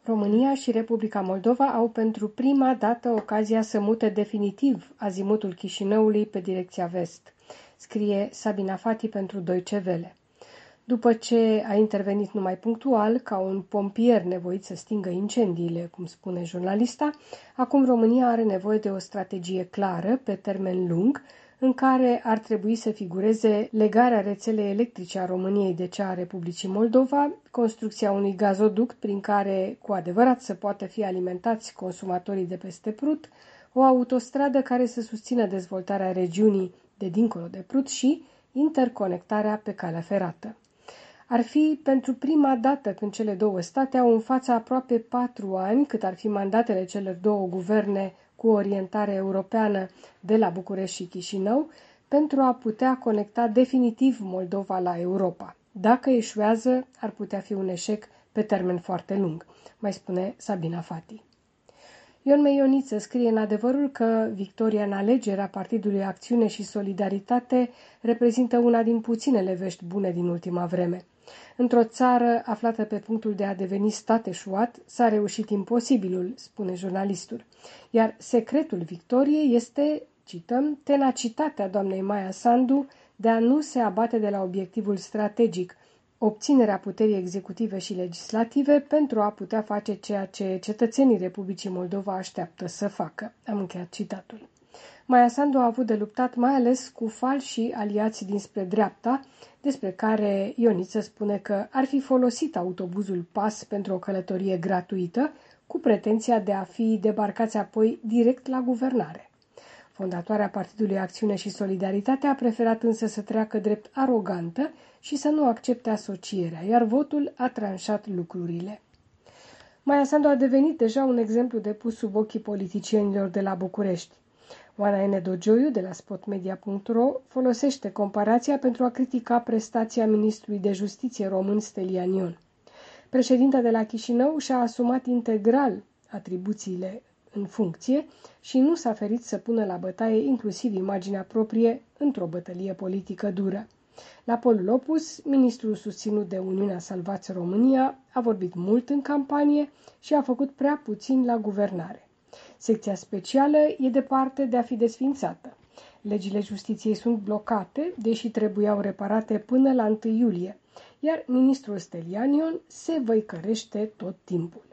România și Republica Moldova au pentru prima dată ocazia să mute definitiv azimutul Chișinăului pe direcția vest, scrie Sabina Fati pentru Deutsche Welle. După ce a intervenit numai punctual, ca un pompier nevoit să stingă incendiile, cum spune jurnalista, acum România are nevoie de o strategie clară, pe termen lung, în care ar trebui să figureze legarea rețelei electrice a României de cea a Republicii Moldova, construcția unui gazoduct prin care cu adevărat să poată fi alimentați consumatorii de peste Prut, o autostradă care să susțină dezvoltarea regiunii de dincolo de Prut și interconectarea pe calea ferată. Ar fi pentru prima dată când cele două state au în față aproape 4 ani, cât ar fi mandatele celor două guverne cu orientare europeană de la București și Chișinău, pentru a putea conecta definitiv Moldova la Europa. Dacă eșuează, ar putea fi un eșec pe termen foarte lung, mai spune Sabina Fati. Ion Meioniță scrie în Adevărul că victoria în alegerea Partidului Acțiune și Solidaritate reprezintă una din puținele vești bune din ultima vreme. Într-o țară aflată pe punctul de a deveni stat eșuat, s-a reușit imposibilul, spune jurnalistul. Iar secretul victoriei este, cităm, tenacitatea doamnei Maia Sandu de a nu se abate de la obiectivul strategic, obținerea puterii executive și legislative pentru a putea face ceea ce cetățenii Republicii Moldova așteaptă să facă. Am încheiat citatul. Maia Sandu a avut de luptat mai ales cu falși aliații dinspre dreapta, despre care Ioniță spune că ar fi folosit autobuzul PAS pentru o călătorie gratuită, cu pretenția de a fi debarcați apoi direct la guvernare. Fondatoarea Partidului Acțiune și Solidaritate a preferat însă să treacă drept arogantă și să nu accepte asocierea, iar votul a tranșat lucrurile. Maia Sandu a devenit deja un exemplu de pus sub ochii politicienilor de la București. Oana N. Dogioiu, de la spotmedia.ro, folosește comparația pentru a critica prestația ministrului de justiție român Stelian Ion. Președinta de la Chișinău și-a asumat integral atribuțiile în funcție și nu s-a ferit să pună la bătaie inclusiv imaginea proprie într-o bătălie politică dură. La polul opus, ministrul susținut de Uniunea Salvați România a vorbit mult în campanie și a făcut prea puțin la guvernare. Secția specială e departe de a fi desființată. Legile justiției sunt blocate, deși trebuiau reparate până la 1 iulie, iar ministrul Stelian Ion se văicărește tot timpul.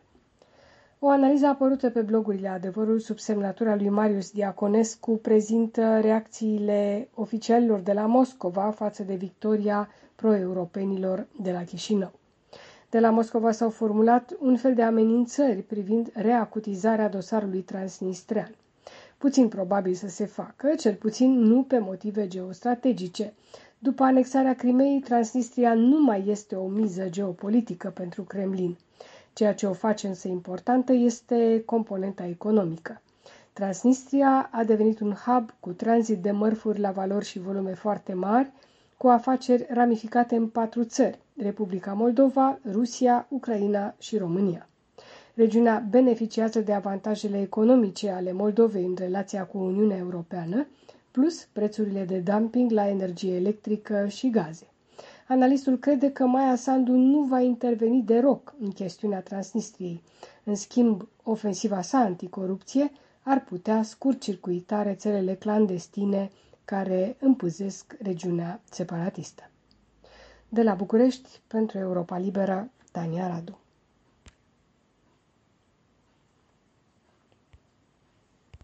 O analiză apărută pe blogurile Adevărul sub semnătura lui Marius Diaconescu prezintă reacțiile oficialilor de la Moscova față de victoria pro-europenilor de la Chișinău. De la Moscova s-au formulat un fel de amenințări privind reacutizarea dosarului transnistrean. Puțin probabil să se facă, cel puțin nu pe motive geostrategice. După anexarea Crimeei, Transnistria nu mai este o miză geopolitică pentru Kremlin. Ceea ce o face însă importantă este componenta economică. Transnistria a devenit un hub cu tranzit de mărfuri la valori și volume foarte mari, cu afaceri ramificate în 4 țări, Republica Moldova, Rusia, Ucraina și România. Regiunea beneficiază de avantajele economice ale Moldovei în relația cu Uniunea Europeană, plus prețurile de dumping la energie electrică și gaze. Analistul crede că Maia Sandu nu va interveni deloc în chestiunea Transnistriei. În schimb, ofensiva sa anticorupție ar putea scurt-circuita rețelele clandestine care împâzesc regiunea separatistă. De la București, pentru Europa Liberă, Tania Radu.